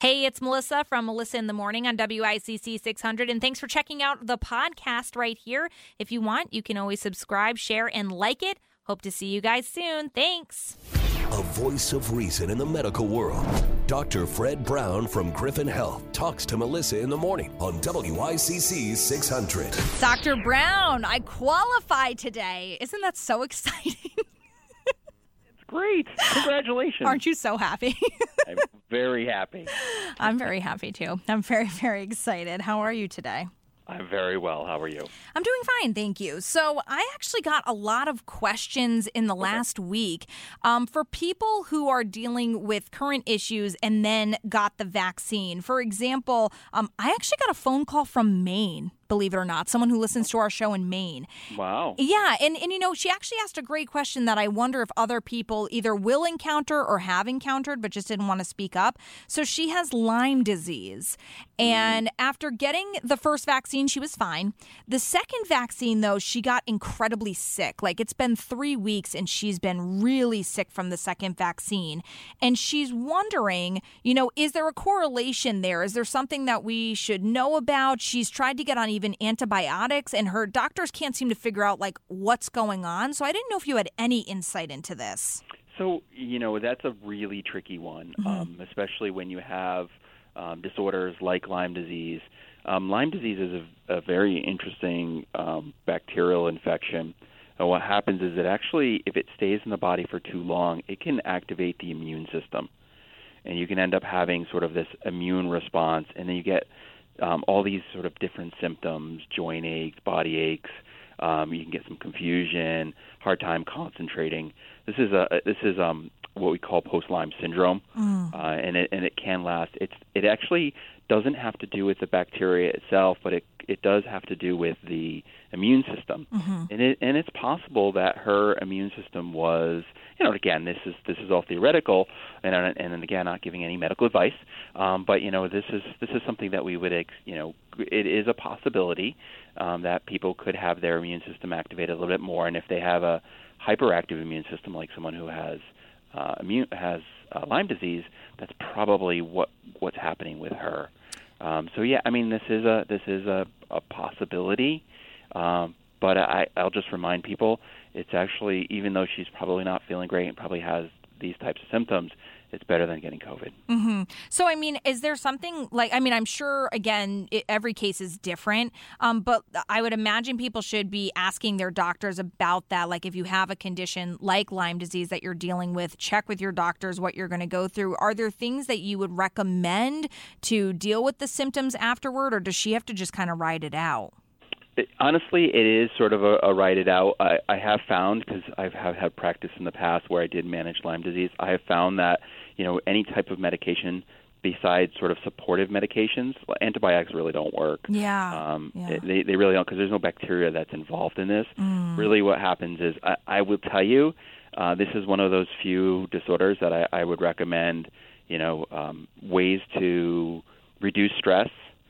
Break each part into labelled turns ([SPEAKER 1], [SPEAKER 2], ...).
[SPEAKER 1] Hey, it's Melissa from Melissa in the Morning on WICC 600, and thanks for checking out the podcast right here. If you want, you can always subscribe, share, and like it. Hope to see you guys soon. Thanks.
[SPEAKER 2] A voice of reason in the medical world. Dr. Fred Brown from Griffin Health talks to Melissa in the Morning on WICC 600.
[SPEAKER 1] Dr. Brown, I qualified today. Isn't that so exciting?
[SPEAKER 3] Great. Congratulations.
[SPEAKER 1] Aren't you so happy?
[SPEAKER 3] I'm very happy.
[SPEAKER 1] I'm very happy, too. I'm very, very excited. How are you today?
[SPEAKER 3] I'm very well. How are you?
[SPEAKER 1] I'm doing fine, thank you. So I actually got a lot of questions in the last week for people who are dealing with current issues and then got the vaccine. For example, I actually got a phone call from Maine. Believe it or not, someone who listens to our show in Maine.
[SPEAKER 3] Wow.
[SPEAKER 1] Yeah, and you know, she actually asked a great question that I wonder if other people either will encounter or have encountered, but just didn't want to speak up. So she has Lyme disease. And after getting the first vaccine, she was fine. The second vaccine, though, she got incredibly sick. Like, it's been 3 weeks and she's been really sick from the second vaccine. And she's wondering, you know, is there a correlation there? Is there something that we should know about? She's tried to get on even antibiotics, and her doctors can't seem to figure out, like, what's going on. So I didn't know if you had any insight into this.
[SPEAKER 3] So, you know, that's a really tricky one, especially when you have disorders like Lyme disease. Lyme disease is a very interesting bacterial infection. And what happens is that actually, if it stays in the body for too long, it can activate the immune system. And you can end up having sort of this immune response, and then you get all these sort of different symptoms, joint aches, body aches. You can get some confusion, hard time concentrating. This is what we call post-Lyme syndrome, and it can last. It actually doesn't have to do with the bacteria itself, but it does have to do with the immune system. And it's possible that her immune system was, you know, again, this is all theoretical, and again, not giving any medical advice, but you know, this is something that we would, you know, it is a possibility that people could have their immune system activated a little bit more, and if they have a hyperactive immune system, like someone who has Lyme disease, that's probably what's happening with her. So yeah, I mean, this is a possibility, but I'll just remind people, it's actually, even though she's probably not feeling great and probably has these types of symptoms, it's better than getting COVID.
[SPEAKER 1] So, I mean, is there something like, I mean, I'm sure, again, every case is different, but I would imagine people should be asking their doctors about that. Like, if you have a condition like Lyme disease that you're dealing with, check with your doctors what you're going to go through. Are there things that you would recommend to deal with the symptoms afterward, or does she have to just kind of ride it out?
[SPEAKER 3] Honestly, it is sort of a ride it out. I have found, because I have had practice in the past where I did manage Lyme disease, I have found that, you know, any type of medication besides sort of supportive medications, antibiotics really don't work.
[SPEAKER 1] Yeah.
[SPEAKER 3] They really don't, because there's no bacteria that's involved in this. Really what happens is, I will tell you, this is one of those few disorders that I would recommend, you know, ways to reduce stress,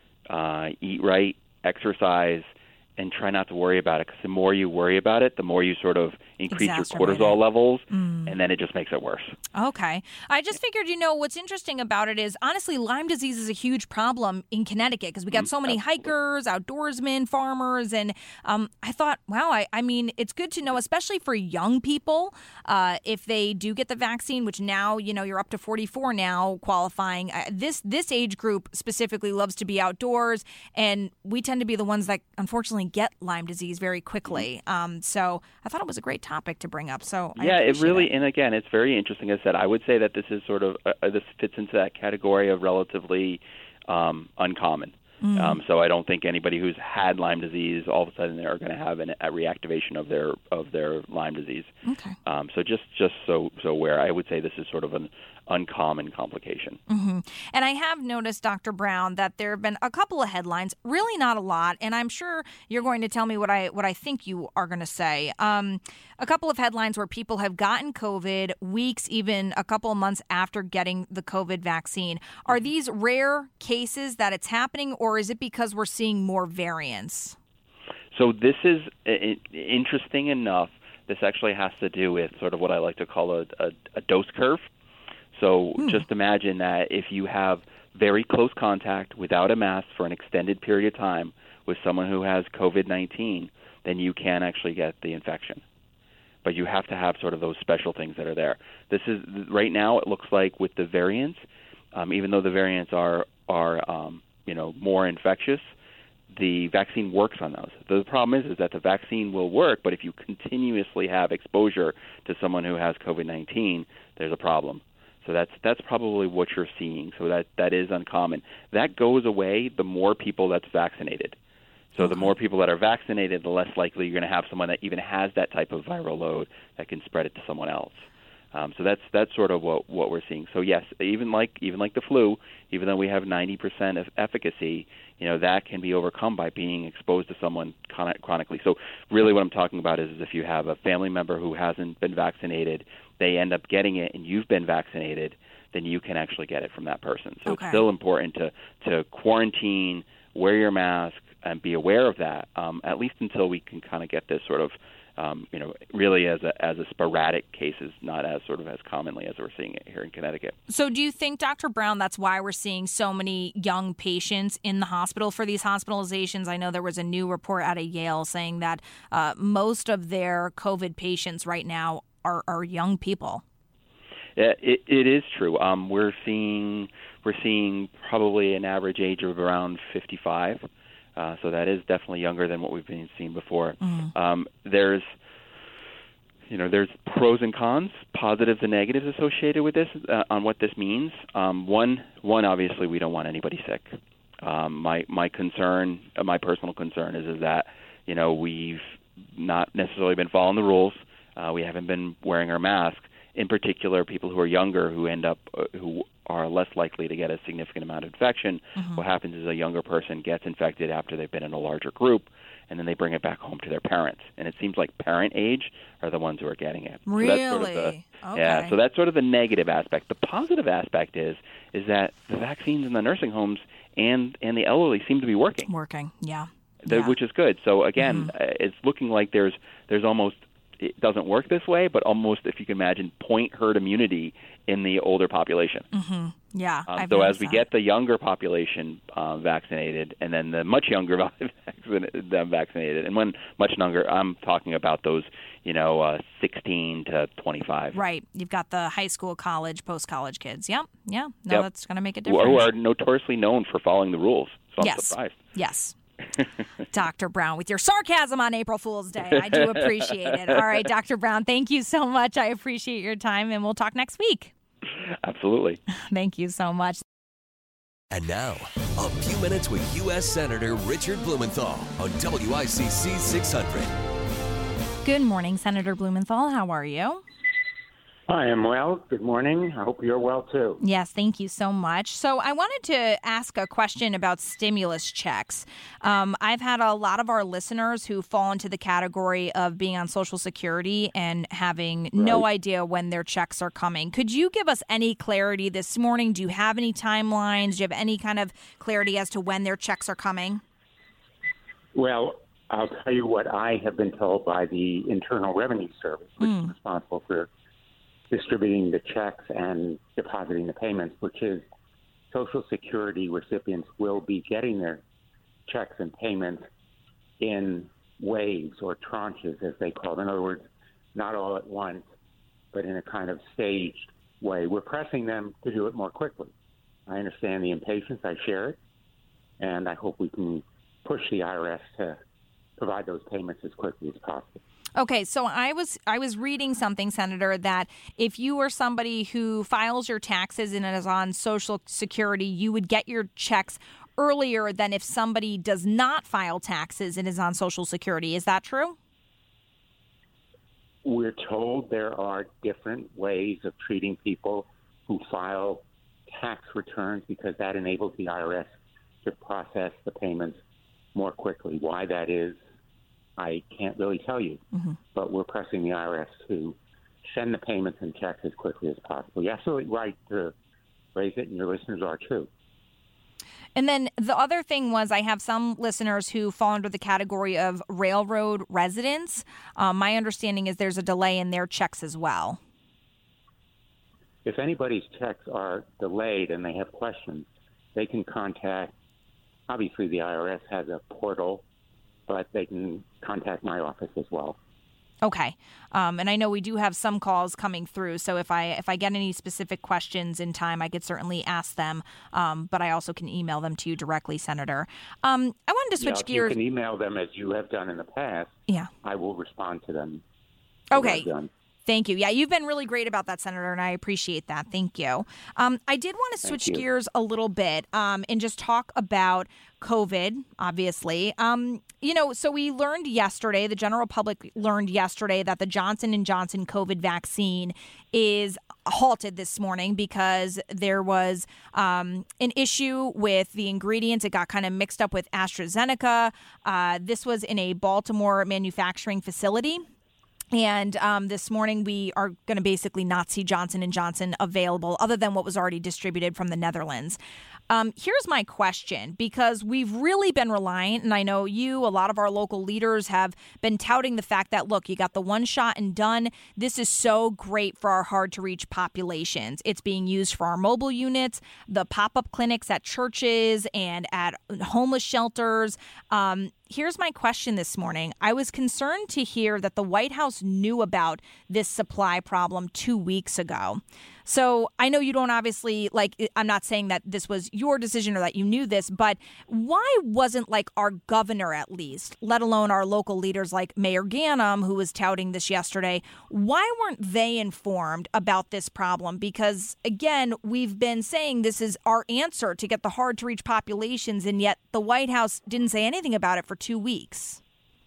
[SPEAKER 3] eat right, exercise, and try not to worry about it, because the more you worry about it, the more you sort of increase your cortisol levels, and then it just makes it worse.
[SPEAKER 1] Okay. I just figured, you know, what's interesting about it is, honestly, Lyme disease is a huge problem in Connecticut because we got so many hikers, outdoorsmen, farmers, and I thought, wow, I mean, it's good to know, especially for young people, if they do get the vaccine, which now, you know, you're up to 44 now qualifying. This age group specifically loves to be outdoors, and we tend to be the ones that unfortunately get Lyme disease very quickly. So I thought it was a great topic to bring up. So
[SPEAKER 3] yeah, it really, and again, it's very interesting. As I said, I would say that this is sort of this fits into that category of relatively uncommon. So I don't think anybody who's had Lyme disease all of a sudden they're going to have a reactivation of their Lyme disease.
[SPEAKER 1] Okay.
[SPEAKER 3] So just so aware, I would say this is sort of an uncommon complication.
[SPEAKER 1] And I have noticed, Dr. Brown, that there have been a couple of headlines, really not a lot, and I'm sure you're going to tell me what I think you are going to say. A couple of headlines where people have gotten COVID weeks, even a couple of months after getting the COVID vaccine. Are these rare cases that it's happening, or is it because we're seeing more variants?
[SPEAKER 3] So this is interesting enough. This actually has to do with sort of what I like to call a dose curve. So just imagine that if you have very close contact without a mask for an extended period of time with someone who has COVID-19, then you can actually get the infection. But you have to have sort of those special things that are there. This is right now. It looks like with the variants, even though the variants are more infectious, the vaccine works on those. The problem is that the vaccine will work, but if you continuously have exposure to someone who has COVID-19, there's a problem. So that's probably what you're seeing. So that is uncommon. That goes away the more people that's vaccinated. So the more people that are vaccinated, the less likely you're going to have someone that even has that type of viral load that can spread it to someone else. So that's sort of what we're seeing. So yes, even like the flu, even though we have 90% of efficacy, that can be overcome by being exposed to someone chronically. So really, what I'm talking about is if you have a family member who hasn't been vaccinated, they end up getting it, and you've been vaccinated, then you can actually get it from that person. So It's still important to quarantine, wear your mask, and be aware of that, at least until we can kind of get this sort of, really as a sporadic cases, not as sort of as commonly as we're seeing it here in Connecticut.
[SPEAKER 1] So do you think, Dr. Brown, that's why we're seeing so many young patients in the hospital for these hospitalizations? I know there was a new report out of Yale saying that most of their COVID patients right now are young people.
[SPEAKER 3] Yeah, it is true. We're seeing probably an average age of around 55. So that is definitely younger than what we've been seeing before. There's pros and cons, positives and negatives associated with this on what this means. One, obviously, we don't want anybody sick. My concern, my personal concern is that we've not necessarily been following the rules. We haven't been wearing our masks. In particular, people who are younger who are less likely to get a significant amount of infection. What happens is a younger person gets infected after they've been in a larger group, and then they bring it back home to their parents. And it seems like parent age are the ones who are getting it.
[SPEAKER 1] Really?
[SPEAKER 3] So that's sort of Yeah, so that's sort of the negative aspect. The positive aspect is that the vaccines in the nursing homes and the elderly seem to be working.
[SPEAKER 1] Yeah.
[SPEAKER 3] Which is good. So, again, it's looking like there's almost – it doesn't work this way, but almost, if you can imagine, point herd immunity in the older population.
[SPEAKER 1] Yeah.
[SPEAKER 3] So as we get the younger population vaccinated, and then the much younger them vaccinated, and when much younger, I'm talking about those, 16 to 25.
[SPEAKER 1] Right. You've got the high school, college, post-college kids. Yep. Yeah. No, that's going to make a difference.
[SPEAKER 3] Who are notoriously known for following the rules. So I'm surprised.
[SPEAKER 1] Yes. Dr. Brown, with your sarcasm on April Fool's Day. I do appreciate it. All right, Dr. Brown, thank you so much. I appreciate your time, and we'll talk next week.
[SPEAKER 3] Absolutely.
[SPEAKER 1] Thank you so much.
[SPEAKER 2] And now, a few minutes with U.S. Senator Richard Blumenthal on WICC 600.
[SPEAKER 1] Good morning, Senator Blumenthal. How are you?
[SPEAKER 4] I am well. Good morning. I hope you're well, too.
[SPEAKER 1] Yes, thank you so much. So I wanted to ask a question about stimulus checks. I've had a lot of our listeners who fall into the category of being on Social Security and having no idea when their checks are coming. Could you give us any clarity this morning? Do you have any timelines? Do you have any kind of clarity as to when their checks are coming?
[SPEAKER 4] Well, I'll tell you what I have been told by the Internal Revenue Service, which is responsible for distributing the checks and depositing the payments, which is Social Security recipients will be getting their checks and payments in waves or tranches, as they call it. In other words, not all at once, but in a kind of staged way. We're pressing them to do it more quickly. I understand the impatience. I share it. And I hope we can push the IRS to provide those payments as quickly as possible.
[SPEAKER 1] Okay, so I was reading something, Senator, that if you were somebody who files your taxes and is on Social Security, you would get your checks earlier than if somebody does not file taxes and is on Social Security. Is that true?
[SPEAKER 4] We're told there are different ways of treating people who file tax returns because that enables the IRS to process the payments more quickly. Why that is, I can't really tell you, but we're pressing the IRS to send the payments and checks as quickly as possible. You're absolutely right to raise it, and your listeners are too.
[SPEAKER 1] And then the other thing was I have some listeners who fall under the category of railroad residents. My understanding is there's a delay in their checks as well.
[SPEAKER 4] If anybody's checks are delayed and they have questions, they can contact, obviously the IRS has a portal, but they can contact my office as well.
[SPEAKER 1] Okay. And I know we do have some calls coming through, so if I get any specific questions in time, I could certainly ask them, but I also can email them to you directly, Senator. I wanted to switch gears.
[SPEAKER 4] You can email them as you have done in the past.
[SPEAKER 1] Yeah.
[SPEAKER 4] I will respond to them.
[SPEAKER 1] Okay. Thank you. Yeah, you've been really great about that, Senator, and I appreciate that. Thank you. I did want to switch gears a little bit and just talk about COVID, obviously. So we learned yesterday, the general public learned yesterday that the Johnson & Johnson COVID vaccine is halted this morning because there was an issue with the ingredients. It got kind of mixed up with AstraZeneca. This was in a Baltimore manufacturing facility. And this morning, we are going to basically not see Johnson & Johnson available other than what was already distributed from the Netherlands. Here's my question, because we've really been reliant, and I know a lot of our local leaders have been touting the fact that, look, you got the one shot and done. This is so great for our hard-to-reach populations. It's being used for our mobile units, the pop-up clinics at churches and at homeless shelters. Here's my question this morning. I was concerned to hear that the White House knew about this supply problem 2 weeks ago. So I know you don't obviously, I'm not saying that this was your decision or that you knew this, but why wasn't our governor at least, let alone our local leaders like Mayor Ganim, who was touting this yesterday, why weren't they informed about this problem? Because, again, we've been saying this is our answer to get the hard-to-reach populations, and yet the White House didn't say anything about it for 2 weeks.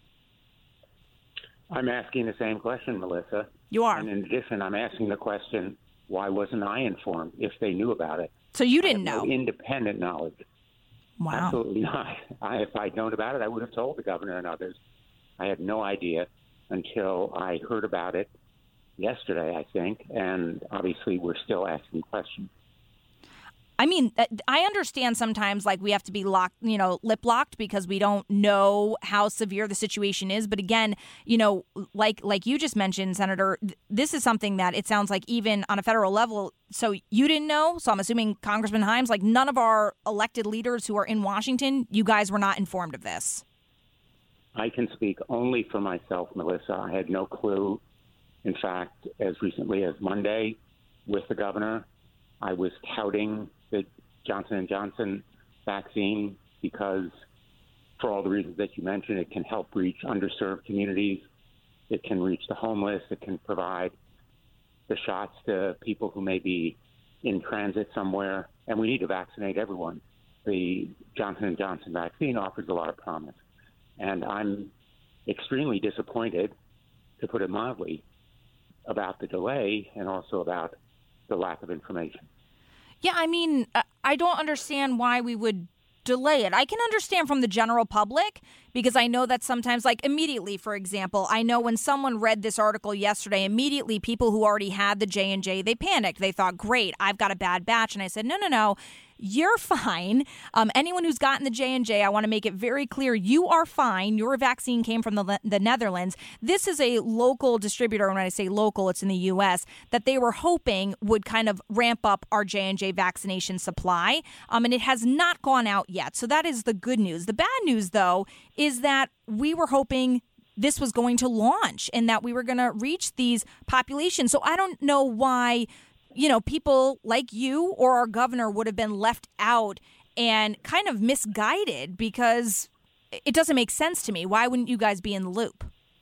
[SPEAKER 4] I'm asking the same question, Melissa.
[SPEAKER 1] You are.
[SPEAKER 4] And in addition, I'm asking the question, why wasn't I informed if they knew about it?
[SPEAKER 1] So you didn't know?
[SPEAKER 4] No independent knowledge.
[SPEAKER 1] Wow.
[SPEAKER 4] Absolutely not. If I'd known about it, I would have told the governor and others. I had no idea until I heard about it yesterday, I think, and obviously we're still asking questions.
[SPEAKER 1] I mean, I understand sometimes we have to be locked, lip locked because we don't know how severe the situation is. But again, like you just mentioned, Senator, this is something that it sounds like even on a federal level. So you didn't know. So I'm assuming Congressman Himes, none of our elected leaders who are in Washington, you guys were not informed of this.
[SPEAKER 4] I can speak only for myself, Melissa. I had no clue. In fact, as recently as Monday with the governor, I was touting the Johnson & Johnson vaccine because, for all the reasons that you mentioned, it can help reach underserved communities. It can reach the homeless. It can provide the shots to people who may be in transit somewhere. And we need to vaccinate everyone. The Johnson & Johnson vaccine offers a lot of promise. And I'm extremely disappointed, to put it mildly, about the delay and also about the lack of information.
[SPEAKER 1] Yeah, I mean, I don't understand why we would delay it. I can understand from the general public because I know that sometimes, immediately, for example, I know when someone read this article yesterday, immediately people who already had the J&J, they panicked. They thought, great, I've got a bad batch. And I said, no. You're fine. Anyone who's gotten the J&J, I want to make it very clear, you are fine. Your vaccine came from the Netherlands. This is a local distributor. When I say local, it's in the U.S., that they were hoping would kind of ramp up our J&J vaccination supply. And it has not gone out yet. So that is the good news. The bad news, though, is that we were hoping this was going to launch and that we were going to reach these populations. So I don't know why people like you or our governor would have been left out and kind of misguided, because it doesn't make sense to me. Why wouldn't you guys be in the loop?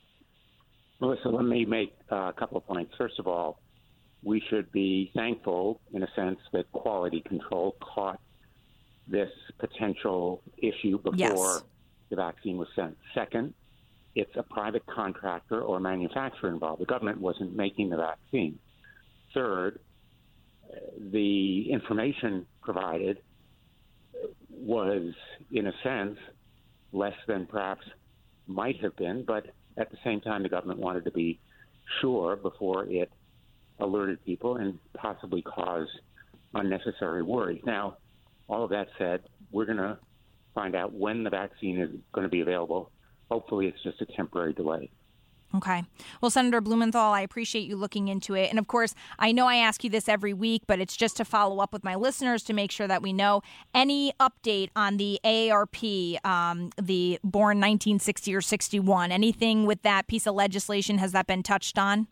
[SPEAKER 4] Melissa, let me make a couple of points. First of all, we should be thankful, in a sense, that quality control caught this potential issue before the vaccine was sent. Second, it's a private contractor or manufacturer involved. The government wasn't making the vaccine. Third, the information provided was, in a sense, less than perhaps might have been, but at the same time, the government wanted to be sure before it alerted people and possibly cause unnecessary worry. Now, all of that said, we're going to find out when the vaccine is going to be available. Hopefully, it's just a temporary delay.
[SPEAKER 1] Okay. Well, Senator Blumenthal, I appreciate you looking into it. And of course, I know I ask you this every week, but it's just to follow up with my listeners to make sure that we know any update on the AARP, the born 1960 or 61. Anything with that piece of legislation, has that been touched on?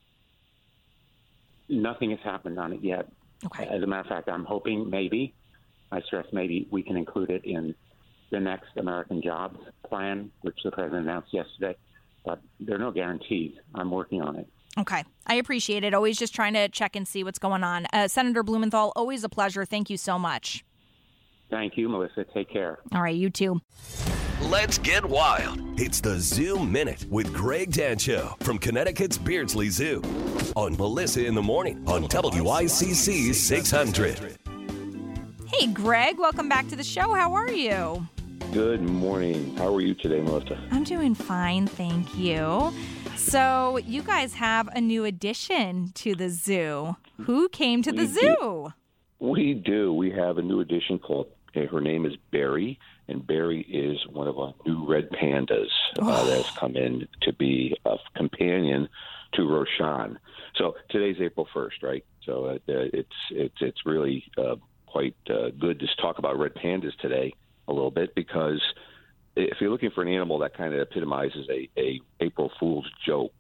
[SPEAKER 4] Nothing has happened on it yet.
[SPEAKER 1] Okay.
[SPEAKER 4] As a matter of fact, I'm hoping maybe, I stress maybe, we can include it in the next American Jobs Plan, which the president announced yesterday. But there are no guarantees. I'm working on it.
[SPEAKER 1] Okay. I appreciate it. Always just trying to check and see what's going on. Senator Blumenthal, always a pleasure. Thank you so much.
[SPEAKER 4] Thank you, Melissa. Take care.
[SPEAKER 1] All right, you too.
[SPEAKER 2] Let's get wild. It's the Zoo Minute with Greg Dancho from Connecticut's Beardsley Zoo on Melissa in the Morning on WICC 600.
[SPEAKER 1] Hey, Greg. Welcome back to the show. How are you?
[SPEAKER 5] Good morning. How are you today, Melissa?
[SPEAKER 1] I'm doing fine, thank you. So you guys have a new addition to the zoo. Who came to the zoo?
[SPEAKER 5] We do. We have a new addition called, her name is Barry, and Barry is one of our new red pandas that has come in to be a companion to Roshan. So today's April 1st, right? So it's really quite good to talk about red pandas today a little bit, because if you're looking for an animal that kind of epitomizes a April Fool's joke,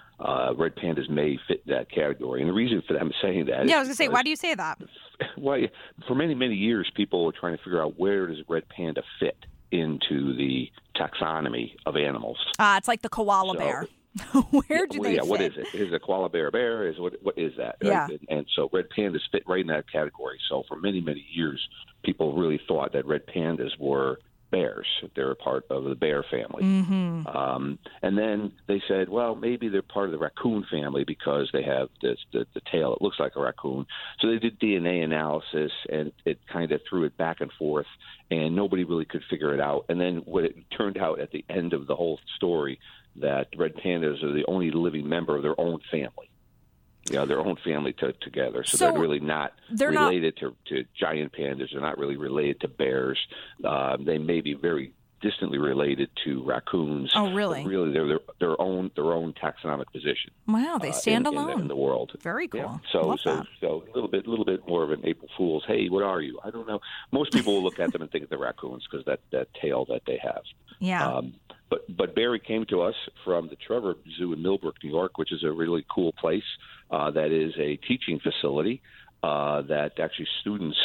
[SPEAKER 5] red pandas may fit that category. And the reason for them saying that,
[SPEAKER 1] I was going to say, why do you say that?
[SPEAKER 5] Well, for many, many years, people were trying to figure out where does a red panda fit into the taxonomy of animals.
[SPEAKER 1] It's like the koala bear. Where do they fit?
[SPEAKER 5] What is it? Is a koala bear a bear? What is that?
[SPEAKER 1] Yeah.
[SPEAKER 5] Right? And so red pandas fit right in that category. So for many, many years, people really thought that red pandas were bears. They're a part of the bear family.
[SPEAKER 1] Mm-hmm.
[SPEAKER 5] And then they said, well, maybe they're part of the raccoon family because they have the tail that looks like a raccoon. So they did DNA analysis, and it kind of threw it back and forth, and nobody really could figure it out. And then what it turned out at the end of the whole story, that red pandas are the only living member of their own family. Their own family together. So they're really not related to giant pandas. They're not really related to bears. They may be very distantly related to raccoons.
[SPEAKER 1] Oh, really?
[SPEAKER 5] But really, they're their own taxonomic position.
[SPEAKER 1] Wow, they stand alone
[SPEAKER 5] in the world.
[SPEAKER 1] Very cool.
[SPEAKER 5] Yeah. So a little bit more of an April Fool's. Hey, what are you? I don't know. Most people will look at them and think they're raccoons because that tail that they have.
[SPEAKER 1] Yeah.
[SPEAKER 5] But Barry came to us from the Trevor Zoo in Millbrook, New York, which is a really cool place. That is a teaching facility that actually students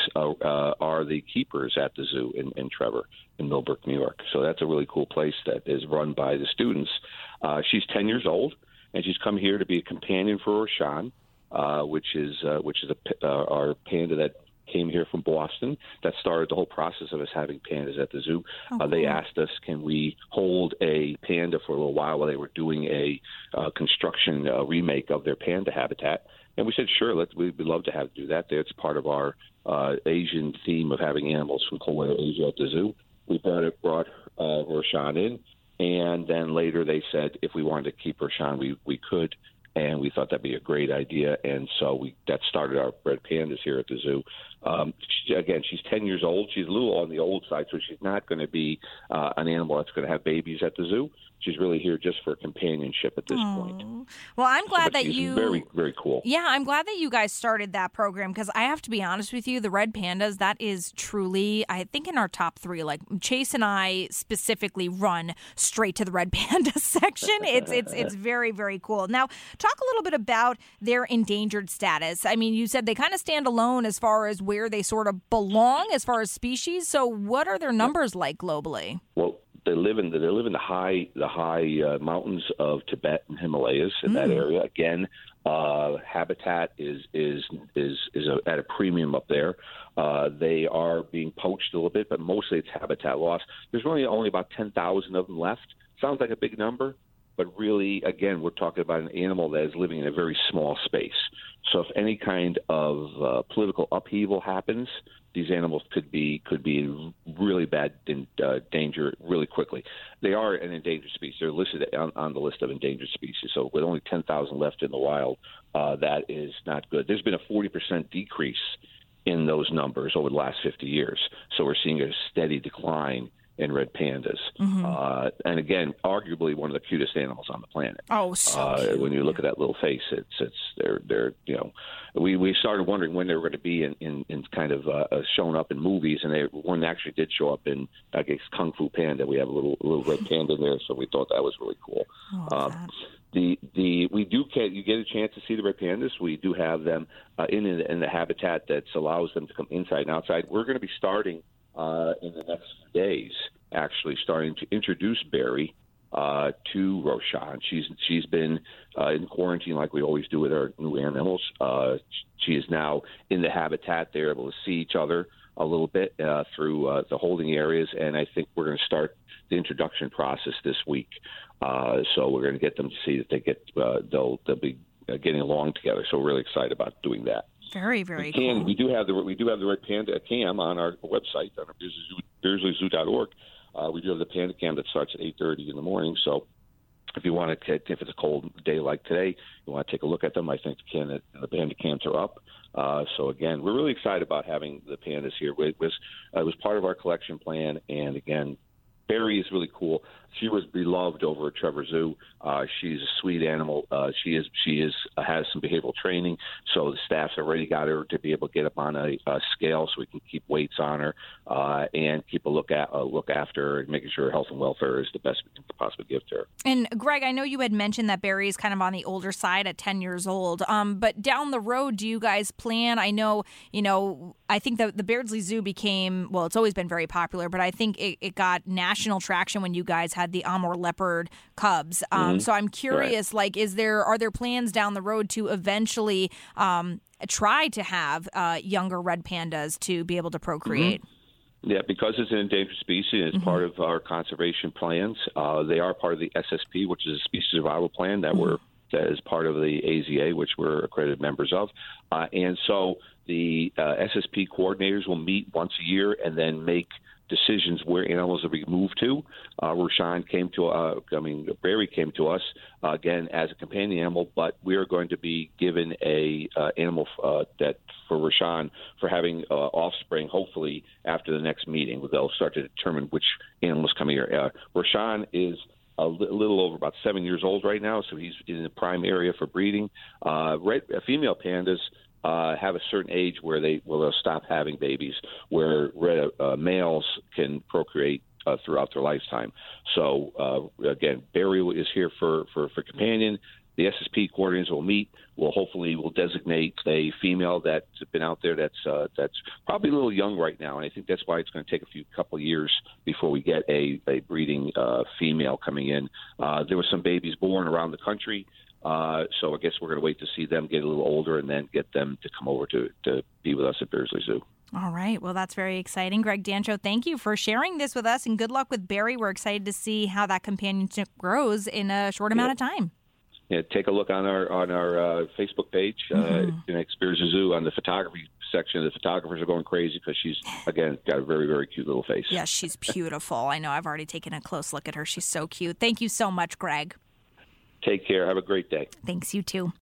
[SPEAKER 5] are the keepers at the zoo in Trevor in Millbrook, New York. So that's a really cool place that is run by the students. She's 10 years old, and she's come here to be a companion for Roshan, which is our panda that came here from Boston. That started the whole process of us having pandas at the zoo. They asked us, can we hold a panda for a little while they were doing a construction remake of their panda habitat. And we said, sure, we'd love to do that. It's part of our Asian theme of having animals from Korea, Asia at the zoo. We brought Roshan in, and then later they said if we wanted to keep Roshan, we could. And we thought that'd be a great idea, and so that started our red pandas here at the zoo. She's 10 years old. She's a little on the old side, so she's not going to be an animal that's going to have babies at the zoo. She's really here just for companionship at this point.
[SPEAKER 1] Well, I'm glad that
[SPEAKER 5] you... Very, very cool.
[SPEAKER 1] Yeah, I'm glad that you guys started that program, because I have to be honest with you, the red pandas, that is truly, I think, in our top 3. Like, Chase and I specifically run straight to the red panda section. It's very, very cool. Now, talk a little bit about their endangered status. I mean, you said they kind of stand alone as far as where they sort of belong as far as species. So what are their numbers like globally?
[SPEAKER 5] Well, they live in the high mountains of Tibet and Himalayas in that area. Again, habitat is at a premium up there. They are being poached a little bit, but mostly it's habitat loss. There's really only about 10,000 of them left. Sounds like a big number, but really, again, we're talking about an animal that is living in a very small space. So if any kind of political upheaval happens, these animals could be in really bad danger really quickly. They are an endangered species. They're listed on the list of endangered species. So with only 10,000 left in the wild, that is not good. There's been a 40% decrease in those numbers over the last 50 years. So we're seeing a steady decline and red pandas. And again, arguably one of the cutest animals on the planet.
[SPEAKER 1] Oh, so cute.
[SPEAKER 5] When you look at that little face, they're we started wondering when they were going to be in kind of shown up in movies, and one actually did show up in, I guess, Kung Fu Panda. We have a little red panda there, so we thought that was really cool. You get a chance to see the red pandas. We do have them in the habitat that allows them to come inside and outside. We're going to be starting in the next few days, actually starting to introduce Barry to Roshan. She's been in quarantine like we always do with our new animals. She is now in the habitat. They're able to see each other a little bit through the holding areas, and I think we're going to start the introduction process this week. So we're going to get them to see that they get they'll be getting along together. So we're really excited about doing that.
[SPEAKER 1] Very, very cool.
[SPEAKER 5] We do have the red panda cam on our website on BeardsleyZoo.org. We do have the panda cam that starts at 8:30 in the morning. So if you want to, if it's a cold day like today, you want to take a look at them. I think the panda cams are up. So again, we're really excited about having the pandas here. It was part of our collection plan, and again, Barry is really cool. She was beloved over at Trevor Zoo. She's a sweet animal. She has some behavioral training, so the staff's already got her to be able to get up on a scale, so we can keep weights on her and keep a look after her and making sure her health and welfare is the best we can possibly give to her.
[SPEAKER 1] And Greg, I know you had mentioned that Barry is kind of on the older side at 10 years old. But down the road, do you guys plan? I know, I think that the Beardsley Zoo became, well, it's always been very popular, but I think it got national traction when you guys had the Amur leopard cubs. So I'm curious, right. Are there plans down the road to eventually try to have younger red pandas to be able to procreate?
[SPEAKER 5] Yeah, because it's an endangered species, it's part of our conservation plans. They are part of the SSP, which is a species survival plan that is part of the AZA, which we're accredited members of. And so the SSP coordinators will meet once a year and then make decisions where animals are being moved to. Barry came to us again as a companion animal, but we are going to be given a animal that for Roshan for having offspring. Hopefully, after the next meeting, they'll start to determine which animals come here. Roshan is a little over about 7 years old right now, so he's in the prime area for breeding. Female pandas have a certain age where they'll stop having babies, where males can procreate throughout their lifetime. So again, Barry is here for companion. The SSP coordinators will meet. We'll designate a female that's been out there that's probably a little young right now, and I think that's why it's going to take a couple of years before we get a breeding female coming in. There were some babies born around the country. So I guess we're going to wait to see them get a little older and then get them to come over to be with us at Beardsley Zoo.
[SPEAKER 1] All right. Well, that's very exciting. Greg Dancho, thank you for sharing this with us, and good luck with Barry. We're excited to see how that companionship grows in a short amount of time.
[SPEAKER 5] Yeah, take a look on our Facebook page, Beardsley Zoo, on the photography section. The photographers are going crazy because she's, again, got a very, very cute little face.
[SPEAKER 1] Yes, she's beautiful. I know. I've already taken a close look at her. She's so cute. Thank you so much, Greg.
[SPEAKER 5] Take care. Have a great day.
[SPEAKER 1] Thanks, you too.